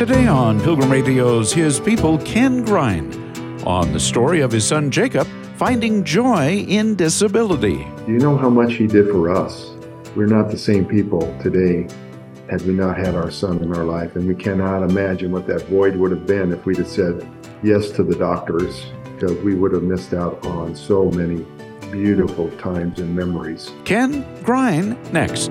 Today on Pilgrim Radio's His People, Ken Grine, on the story of his son Jacob finding joy in disability. Do you know how much he did for us? We're not the same people today had we not had our son in our life, and we cannot imagine what that void would have been if we'd have said yes to the doctors, because we would have missed out on so many beautiful times and memories. Ken Grine next.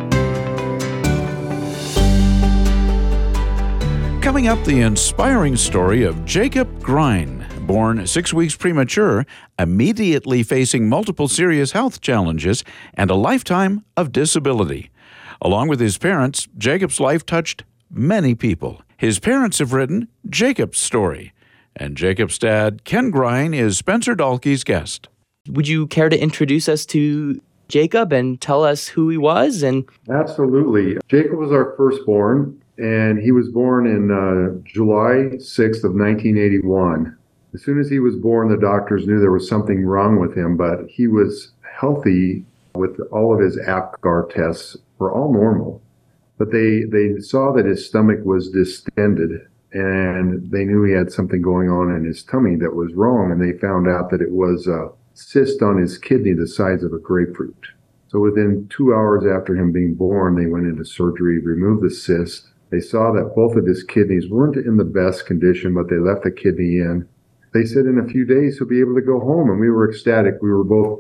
Coming up, the inspiring story of Jacob Grine, born 6 weeks premature, immediately facing multiple serious health challenges and a lifetime of disability. Along with his parents, Jacob's life touched many people. His parents have written Jacob's story, and Jacob's dad, Ken Grine, is Spencer Dahlke's guest. Would you care to introduce us to Jacob and tell us who he was? Absolutely. Jacob was our firstborn, and he was born in July 6th of 1981. As soon as he was born, the doctors knew there was something wrong with him, but he was healthy with all of his APGAR tests were all normal. But they saw that his stomach was distended, and they knew he had something going on in his tummy that was wrong, and they found out that it was a cyst on his kidney the size of a grapefruit. So within 2 hours after him being born, they went into surgery, removed the cyst. They saw that both of his kidneys weren't in the best condition, but they left the kidney in. They said in a few days he'll be able to go home, and we were ecstatic. We were both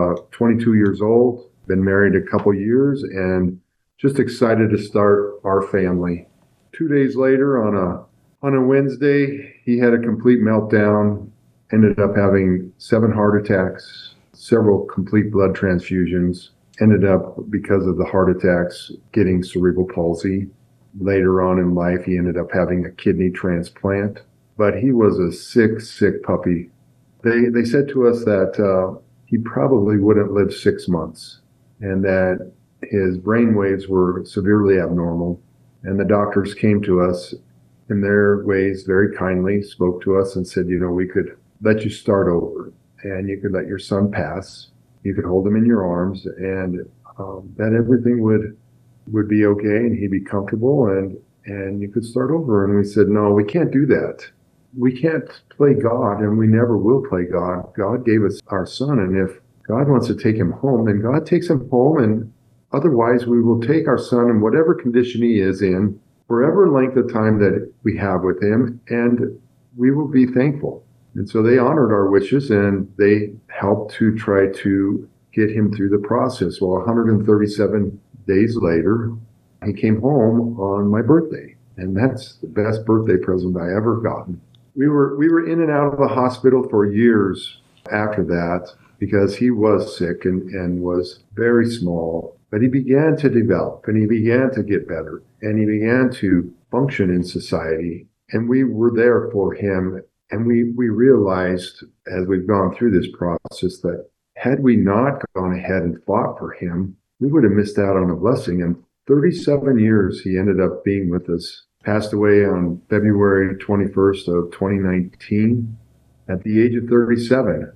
22 years old, been married a couple years, and just excited to start our family. 2 days later, on a Wednesday, he had a complete meltdown, ended up having 7 heart attacks, several complete blood transfusions, ended up, because of the heart attacks, getting cerebral palsy. Later on in life, he ended up having a kidney transplant. But he was a sick puppy. They said to us that he probably wouldn't live 6 months, and that his brain waves were severely abnormal. And the doctors came to us in their ways very kindly, spoke to us and said, we could let you start over, and you could let your son pass. You could hold him in your arms, and that everything would be okay, and he'd be comfortable, and you could start over. And we said, no, we can't do that. We can't play God, and we never will play God. God gave us our son, and if God wants to take him home, then God takes him home, and otherwise we will take our son in whatever condition he is in, whatever length of time that we have with him, and we will be thankful. And so they honored our wishes, and they helped to try to get him through the process. Well, 137 days later, he came home on my birthday, and that's the best birthday present I ever gotten. We were in and out of the hospital for years after that because he was sick and was very small. But he began to develop, and he began to get better, and he began to function in society. And we were there for him. And we realized as we've gone through this process that had we not gone ahead and fought for him, we would have missed out on a blessing. And 37 years he ended up being with us. Passed away on February 21st of 2019 at the age of 37.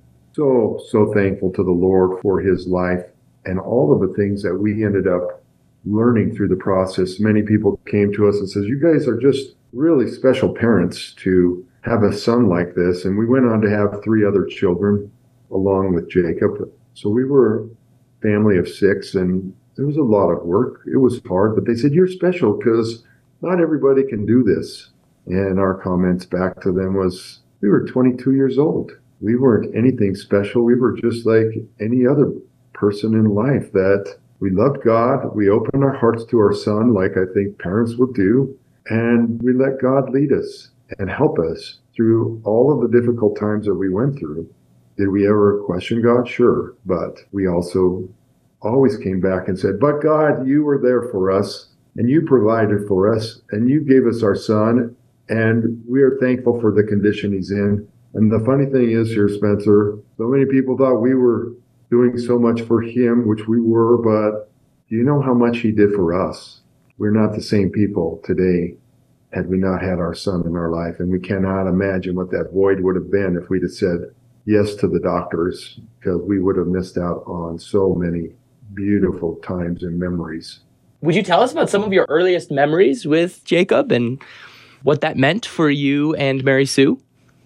So thankful to the Lord for his life and all of the things that we ended up learning through the process. Many people came to us and says, you guys are just really special parents to have a son like this. And we went on to have 3 other children along with Jacob. So we were a family of 6, and it was a lot of work. It was hard, but they said, you're special because not everybody can do this. And our comments back to them was, we were 22 years old. We weren't anything special. We were just like any other person in life, that we loved God. We opened our hearts to our son, like I think parents would do. And we let God lead us and help us through all of the difficult times that we went through. Did we ever question God? Sure. But we also always came back and said, but God, you were there for us, and you provided for us, and you gave us our son, and we are thankful for the condition he's in. And the funny thing is here, Spencer, so many people thought we were doing so much for him, which we were, but do you know how much he did for us? We're not the same people today had we not had our son in our life, and we cannot imagine what that void would have been if we'd have said yes to the doctors, because we would have missed out on so many beautiful times and memories. Would you tell us about some of your earliest memories with Jacob? And what that meant for you and Mary Sue?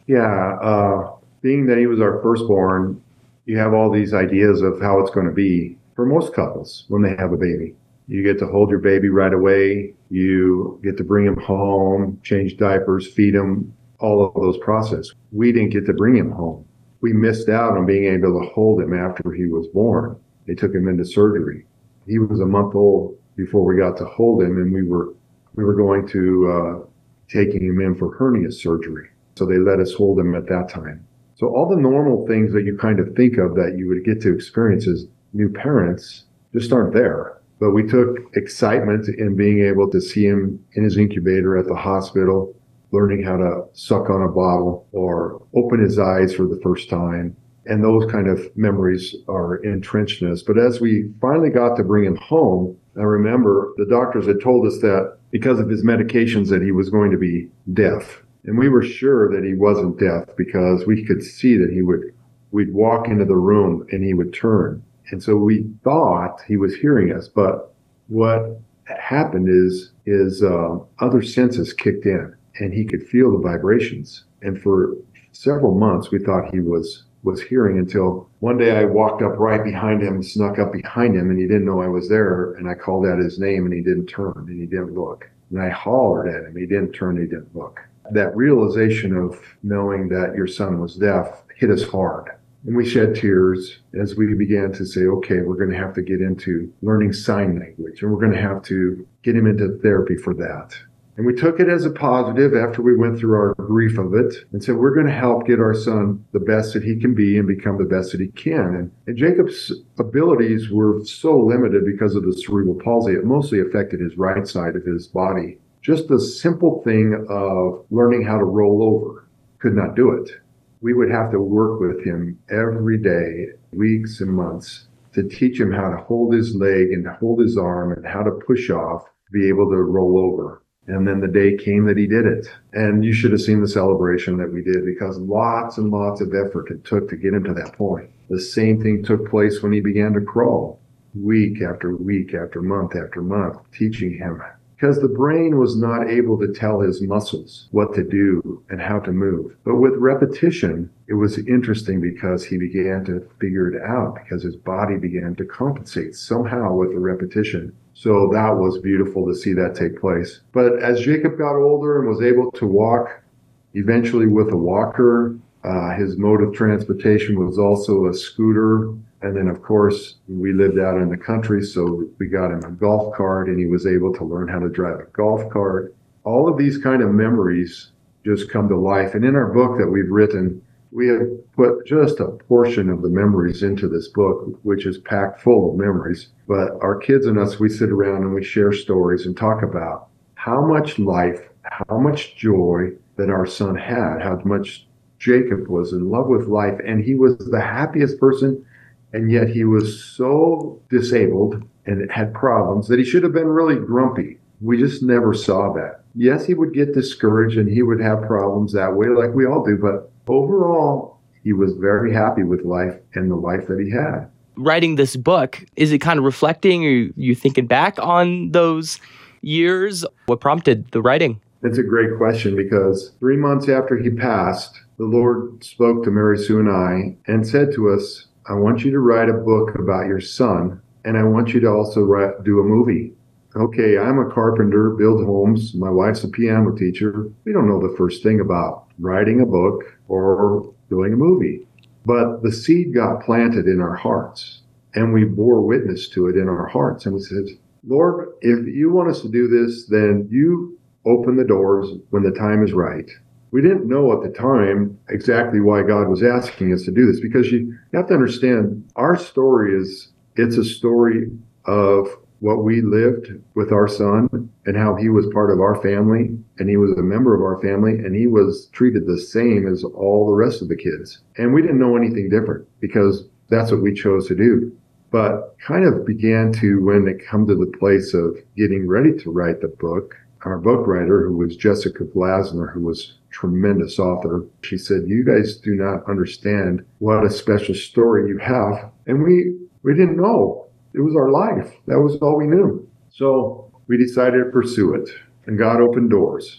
Yeah, being that he was our firstborn, you have all these ideas of how it's going to be for most couples when they have a baby. You get to hold your baby right away. You get to bring him home, change diapers, feed him, all of those processes. We didn't get to bring him home. We missed out on being able to hold him after he was born. They took him into surgery. He was a month old before we got to hold him, and we were going to taking him in for hernia surgery. So they let us hold him at that time. So all the normal things that you kind of think of that you would get to experience as new parents just aren't there. But we took excitement in being able to see him in his incubator at the hospital, learning how to suck on a bottle or open his eyes for the first time. And those kind of memories are entrenched in us. But as we finally got to bring him home, I remember the doctors had told us that because of his medications that he was going to be deaf. And we were sure that he wasn't deaf because we could see that we'd walk into the room and he would turn. And so we thought he was hearing us, but what happened is his other senses kicked in and he could feel the vibrations. And for several months, we thought he was hearing until one day I walked up right behind him, snuck up behind him, and he didn't know I was there. And I called out his name and he didn't turn and he didn't look. And I hollered at him. He didn't turn, he didn't look. That realization of knowing that your son was deaf hit us hard. And we shed tears as we began to say, okay, we're going to have to get into learning sign language, and we're going to have to get him into therapy for that. And we took it as a positive after we went through our grief of it and said, we're going to help get our son the best that he can be and become the best that he can. And Jacob's abilities were so limited because of the cerebral palsy. It mostly affected his right side of his body. Just the simple thing of learning how to roll over, could not do it. We would have to work with him every day, weeks and months, to teach him how to hold his leg and hold his arm and how to push off, to be able to roll over. And then the day came that he did it. And you should have seen the celebration that we did, because lots and lots of effort it took to get him to that point. The same thing took place when he began to crawl, week after week after month, teaching him. Because the brain was not able to tell his muscles what to do and how to move. But with repetition, it was interesting because he began to figure it out, because his body began to compensate somehow with the repetition. So that was beautiful to see that take place. But as Jacob got older and was able to walk, eventually with a walker, his mode of transportation was also a scooter. And then, of course, we lived out in the country, so we got him a golf cart, and he was able to learn how to drive a golf cart. All of these kind of memories just come to life. And in our book that we've written, we have put just a portion of the memories into this book, which is packed full of memories. But our kids and us, we sit around and we share stories and talk about how much life, how much joy that our son had, how much Jacob was in love with life, and he was the happiest person. And yet he was so disabled and had problems that he should have been really grumpy. We just never saw that. Yes, he would get discouraged and he would have problems that way, like we all do. But overall, he was very happy with life and the life that he had. Writing this book, is it kind of reflecting, or you thinking back on those years? What prompted the writing? That's a great question, because 3 months after he passed, the Lord spoke to Mary Sue and I and said to us, I want you to write a book about your son, and I want you to also do a movie. Okay, I'm a carpenter, build homes. My wife's a piano teacher. We don't know the first thing about writing a book or doing a movie. But the seed got planted in our hearts, and we bore witness to it in our hearts. And we said, Lord, if you want us to do this, then you open the doors when the time is right. We didn't know at the time exactly why God was asking us to do this, because you have to understand, our story it's a story of what we lived with our son and how he was part of our family, and he was a member of our family, and he was treated the same as all the rest of the kids. And we didn't know anything different, because that's what we chose to do. But kind of began to, when it come to the place of getting ready to write the book, our book writer, who was Jessica Glasner, who was a tremendous author, she said, you guys do not understand what a special story you have. And we didn't know. It was our life. That was all we knew. So we decided to pursue it, and God opened doors.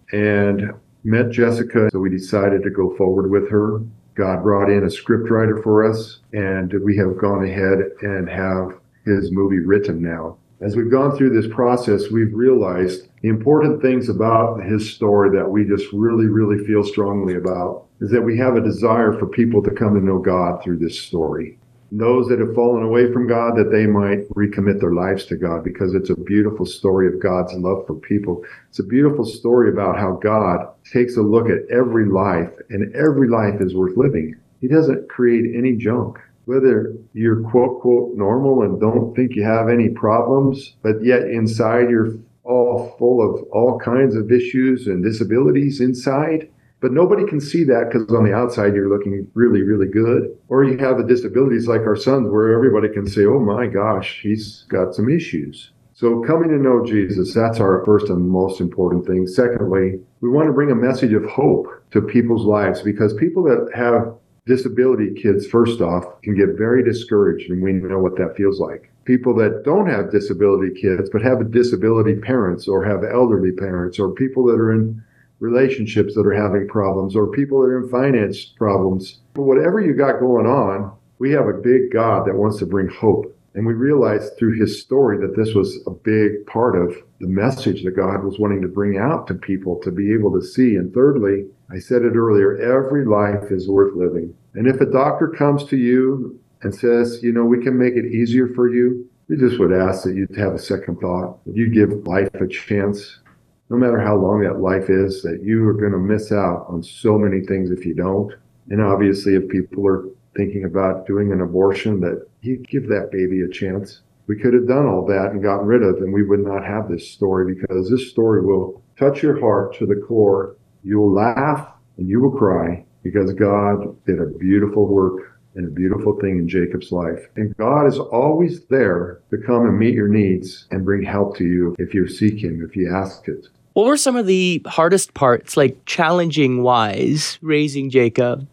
and met Jessica. So we decided to go forward with her. God brought in a scriptwriter for us, and we have gone ahead and have his movie written now. As we've gone through this process, we've realized the important things about his story that we just really, really feel strongly about is that we have a desire for people to come to know God through this story. And those that have fallen away from God, that they might recommit their lives to God, because it's a beautiful story of God's love for people. It's a beautiful story about how God takes a look at every life, and every life is worth living. He doesn't create any junk. Whether you're quote, quote, normal and don't think you have any problems, but yet inside you're all full of all kinds of issues and disabilities inside. But nobody can see that because on the outside you're looking really, really good. Or you have the disabilities like our sons where everybody can say, oh my gosh, he's got some issues. So coming to know Jesus, that's our first and most important thing. Secondly, we want to bring a message of hope to people's lives, because people that have disability kids, first off, can get very discouraged, and we know what that feels like. People that don't have disability kids but have disability parents, or have elderly parents, or people that are in relationships that are having problems, or people that are in finance problems. But whatever you got going on, we have a big God that wants to bring hope. And we realized through his story that this was a big part of the message that God was wanting to bring out to people to be able to see. And thirdly, I said it earlier, every life is worth living. And if a doctor comes to you and says, we can make it easier for you, we just would ask that you'd have a second thought, that you give life a chance, no matter how long that life is, that you are going to miss out on so many things if you don't. And obviously, if people are thinking about doing an abortion, that you give that baby a chance. We could have done all that and gotten rid of, and we would not have this story, because this story will touch your heart to the core. You will laugh and you will cry, because God did a beautiful work and a beautiful thing in Jacob's life. And God is always there to come and meet your needs and bring help to you if you seek him, if you ask it. What were some of the hardest parts, like challenging-wise, raising Jacob?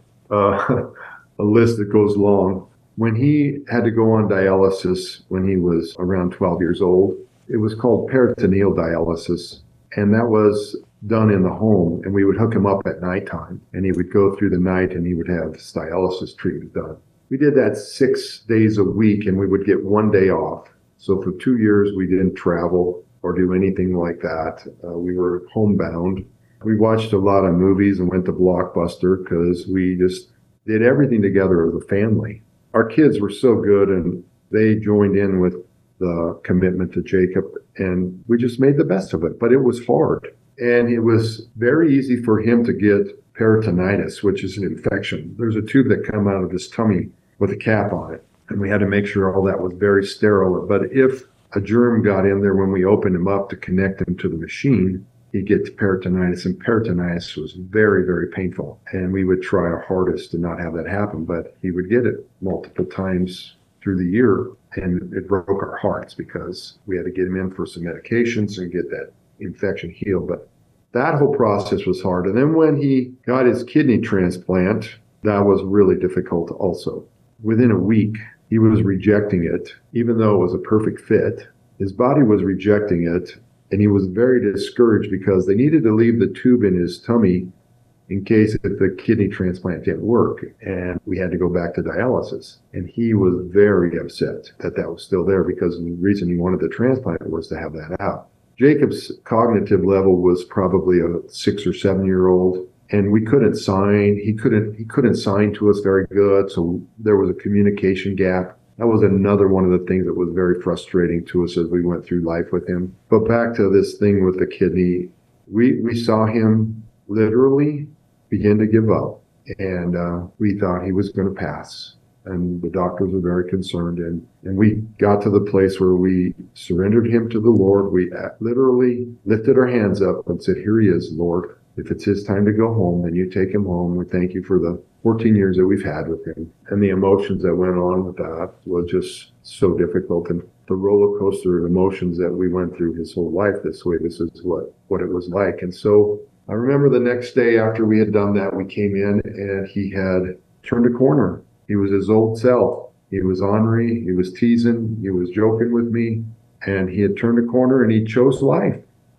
A list that goes long. When he had to go on dialysis when he was around 12 years old, it was called peritoneal dialysis, and that was done in the home, and we would hook him up at nighttime, and he would go through the night and he would have this dialysis treatment done. We did that 6 days a week, and we would get 1 day off. So for 2 years, we didn't travel or do anything like that. We were homebound. We watched a lot of movies and went to Blockbuster because we just did everything together as a family. Our kids were so good, and they joined in with the commitment to Jacob, and we just made the best of it. But it was hard, and it was very easy for him to get peritonitis, which is an infection. There's a tube that comes out of his tummy with a cap on it, and we had to make sure all that was very sterile. But if a germ got in there when we opened him up to connect him to the machine, he'd get peritonitis, and peritonitis was very, very painful. And we would try our hardest to not have that happen, but he would get it multiple times through the year, and it broke our hearts because we had to get him in for some medications and get that infection healed. But that whole process was hard. And then when he got his kidney transplant, that was really difficult also. Within a week, he was rejecting it, even though it was a perfect fit. His body was rejecting it, and he was very discouraged because they needed to leave the tube in his tummy in case if the kidney transplant didn't work, and we had to go back to dialysis. And he was very upset that that was still there, because the reason he wanted the transplant was to have that out. Jacob's cognitive level was probably a 6 or 7 year old, and we couldn't sign. He couldn't sign to us very good, so there was a communication gap. That was another one of the things that was very frustrating to us as we went through life with him. But back to this thing with the kidney, we saw him literally begin to give up, and we thought he was going to pass. And the doctors were very concerned, and we got to the place where we surrendered him to the Lord. We literally lifted our hands up and said, "Here he is, Lord. If it's his time to go home, then you take him home. We thank you for the 14 years that we've had with him." And the emotions that went on with that was just so difficult. And the roller coaster of emotions that we went through his whole life this way, this is what it was like. And so I remember the next day after we had done that, we came in and he had turned a corner. He was his old self. He was ornery. He was teasing. He was joking with me. And he had turned a corner and he chose life.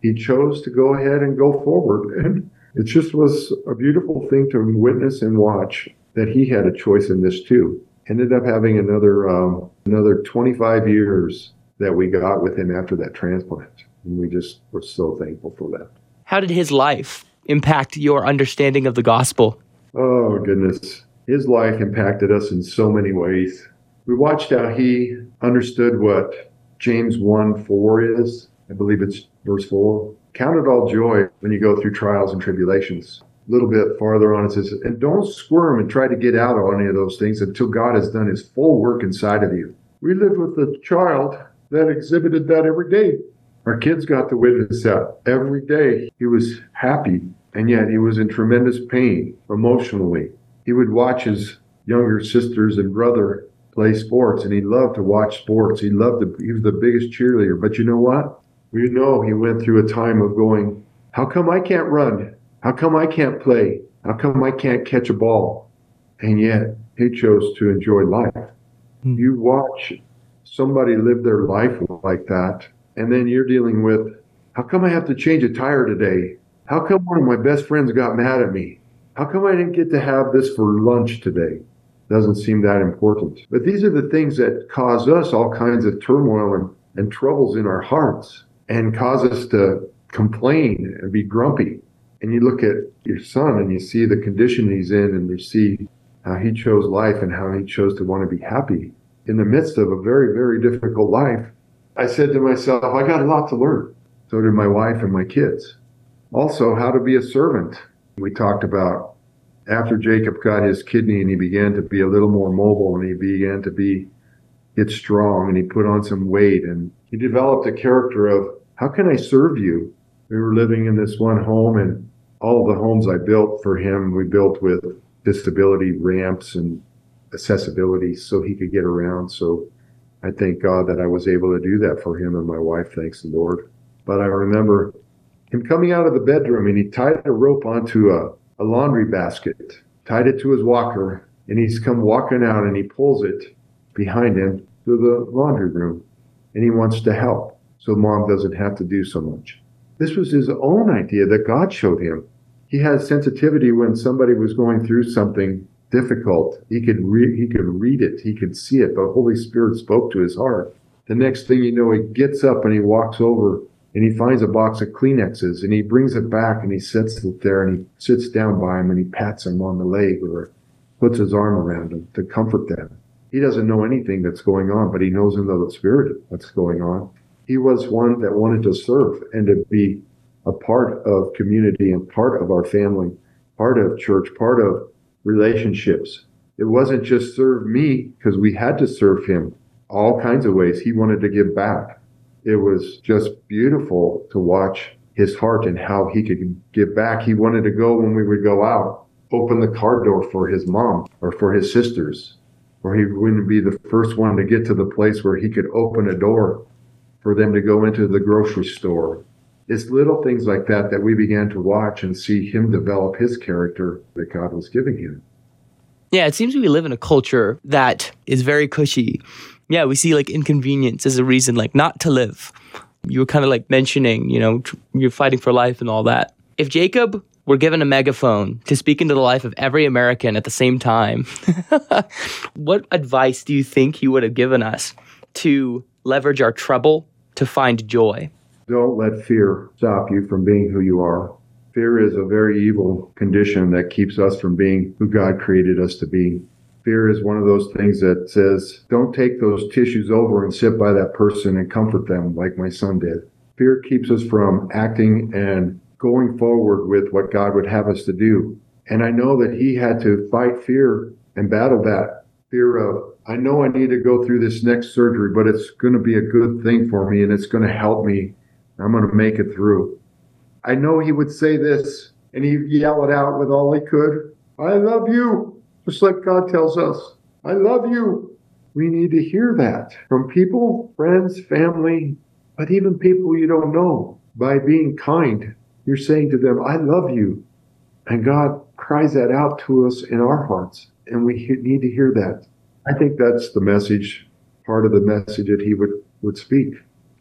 he chose to go ahead and go forward. And it just was a beautiful thing to witness and watch that he had a choice in this too. Ended up having another 25 years that we got with him after that transplant. And we just were so thankful for that. How did his life impact your understanding of the gospel? Oh, goodness. His life impacted us in so many ways. We watched how he understood what James 1:4 is. I believe it's verse 4. Count it all joy when you go through trials and tribulations. A little bit farther on, it says, and don't squirm and try to get out of any of those things until God has done his full work inside of you. We lived with a child that exhibited that every day. Our kids got to witness that every day. He was happy, and yet he was in tremendous pain emotionally. He would watch his younger sisters and brother play sports, and he loved to watch sports. He was the biggest cheerleader. But you know what? We know he went through a time of going, how come I can't run? How come I can't play? How come I can't catch a ball? And yet he chose to enjoy life. You watch somebody live their life like that, and then you're dealing with, how come I have to change a tire today? How come one of my best friends got mad at me? How come I didn't get to have this for lunch today? Doesn't seem that important. But these are the things that cause us all kinds of turmoil and troubles in our hearts and cause us to complain and be grumpy. And you look at your son and you see the condition he's in, and you see how he chose life and how he chose to want to be happy in the midst of a very, very difficult life. I said to myself, I got a lot to learn. So did my wife and my kids. Also, how to be a servant. We talked about after Jacob got his kidney and he began to be a little more mobile and he began to get strong and he put on some weight and he developed a character of, how can I serve you? We were living in this one home, and all of the homes I built for him, we built with disability ramps and accessibility so he could get around. So I thank God that I was able to do that for him and my wife, thanks the Lord. But I remember him coming out of the bedroom and he tied a rope onto a laundry basket, tied it to his walker, and he's come walking out and he pulls it behind him to the laundry room, and he wants to help so mom doesn't have to do so much. This was his own idea that God showed him. He had sensitivity when somebody was going through something difficult. He could read it. He could see it. The Holy Spirit spoke to his heart. The next thing you know, he gets up and he walks over and he finds a box of Kleenexes and he brings it back and he sets it there and he sits down by him and he pats him on the leg or puts his arm around him to comfort them. He doesn't know anything that's going on, but he knows in the Spirit what's going on. He was one that wanted to serve and to be a part of community and part of our family, part of church, part of relationships. It wasn't just serve me because we had to serve him all kinds of ways. He wanted to give back. It was just beautiful to watch his heart and how he could give back. He wanted to go when we would go out, open the car door for his mom or for his sisters, or he wouldn't be the first one to get to the place where he could open a door for them to go into the grocery store. It's little things like that that we began to watch and see him develop his character that God was giving him. Yeah, it seems we live in a culture that is very cushy. Yeah, we see like inconvenience as a reason like not to live. You were kind of like mentioning, you're fighting for life and all that. If Jacob were given a megaphone to speak into the life of every American at the same time, what advice do you think he would have given us to leverage our trouble to find joy? Don't let fear stop you from being who you are. Fear is a very evil condition that keeps us from being who God created us to be. Fear is one of those things that says, don't take those tissues over and sit by that person and comfort them like my son did. Fear keeps us from acting and going forward with what God would have us to do. And I know that he had to fight fear and battle that fear of, I know I need to go through this next surgery, but it's going to be a good thing for me and it's going to help me. I'm going to make it through. I know he would say this and he'd yell it out with all he could. I love you. Just like God tells us, I love you. We need to hear that from people, friends, family, but even people you don't know. By being kind, you're saying to them, I love you. And God cries that out to us in our hearts. And we need to hear that. I think that's the message, part of the message that he would speak.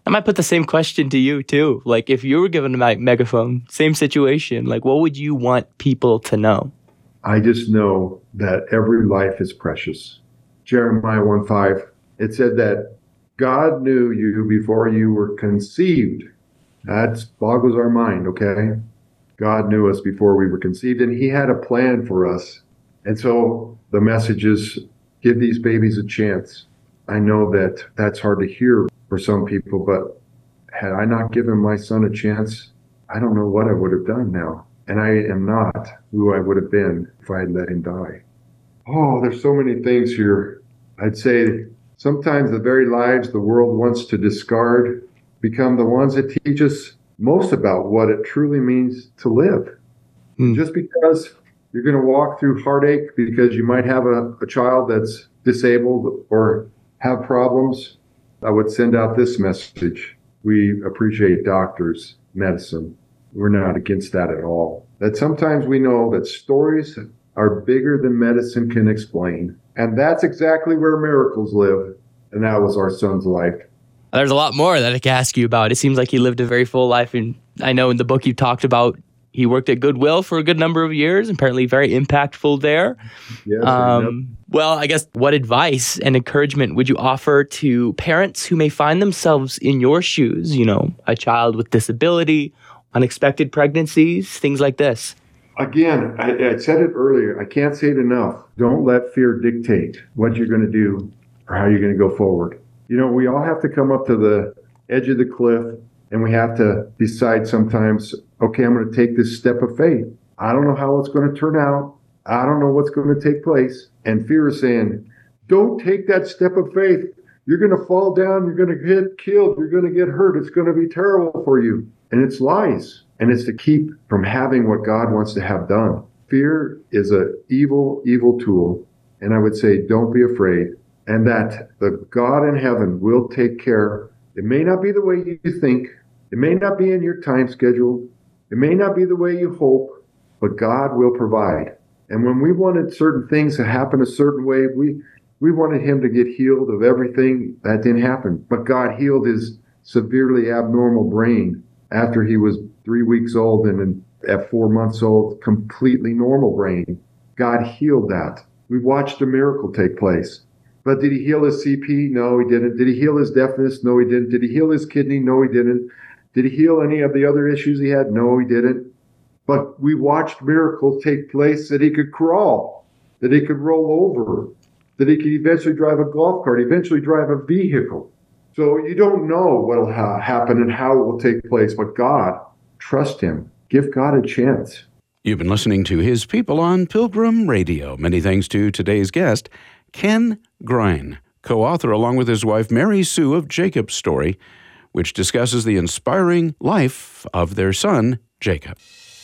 I might put the same question to you too. Like if you were given a megaphone, same situation, like what would you want people to know? I just know that every life is precious. Jeremiah 1:5, it said that God knew you before you were conceived. That boggles our mind, okay? God knew us before we were conceived, and he had a plan for us. And so the message is, give these babies a chance. I know that that's hard to hear for some people, but had I not given my son a chance, I don't know what I would have done now. And I am not who I would have been if I had let him die. Oh, there's so many things here. I'd say sometimes the very lives the world wants to discard become the ones that teach us most about what it truly means to live. Just because you're going to walk through heartache because you might have a child that's disabled or have problems, I would send out this message. We appreciate doctors, medicine. We're not against that at all. That sometimes we know that stories are bigger than medicine can explain. And that's exactly where miracles live. And that was our son's life. There's a lot more that I could ask you about. It seems like he lived a very full life. And I know in the book you talked about he worked at Goodwill for a good number of years, apparently very impactful there. Yes, well, I guess what advice and encouragement would you offer to parents who may find themselves in your shoes, you know, a child with disability, unexpected pregnancies, things like this? Again, I said it earlier. I can't say it enough. Don't let fear dictate what you're going to do or how you're going to go forward. You know, we all have to come up to the edge of the cliff and we have to decide sometimes, okay, I'm going to take this step of faith. I don't know how it's going to turn out. I don't know what's going to take place. And fear is saying, don't take that step of faith. You're going to fall down. You're going to get killed. You're going to get hurt. It's going to be terrible for you. And it's lies. And it's to keep from having what God wants to have done. Fear is an evil, evil tool. And I would say, don't be afraid. And that the God in heaven will take care. It may not be the way you think. It may not be in your time schedule. It may not be the way you hope, but God will provide. And when we wanted certain things to happen a certain way, we wanted him to get healed of everything. That didn't happen. But God healed his severely abnormal brain after he was 3 weeks old and at 4 months old, completely normal brain. God healed that. We watched a miracle take place. But did he heal his CP? No, he didn't. Did he heal his deafness? No, he didn't. Did he heal his kidney? No, he didn't. Did he heal any of the other issues he had? No, he didn't. But we watched miracles take place that he could crawl, that he could roll over, that he could eventually drive a golf cart, eventually drive a vehicle. So you don't know what will happen and how it will take place, but God, trust him. Give God a chance. You've been listening to His People on Pilgrim Radio. Many thanks to today's guest, Ken Grine, co-author along with his wife Mary Sue of Jacob's Story, which discusses the inspiring life of their son, Jacob.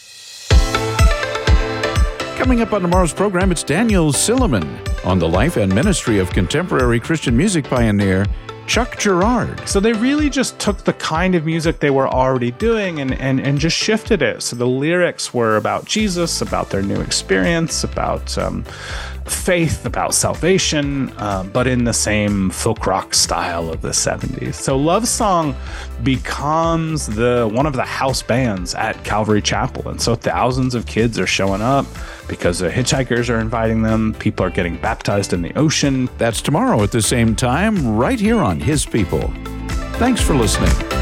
Coming up on tomorrow's program, it's Daniel Silliman on the life and ministry of contemporary Christian music pioneer Chuck Girard. So they really just took the kind of music they were already doing and just shifted it. So the lyrics were about Jesus, about their new experience, about faith, about salvation, but in the same folk rock style of the 70s. So Love Song becomes one of the house bands at Calvary Chapel. And so thousands of kids are showing up because the hitchhikers are inviting them. People are getting baptized in the ocean. That's tomorrow at the same time, right here on His People. Thanks for listening.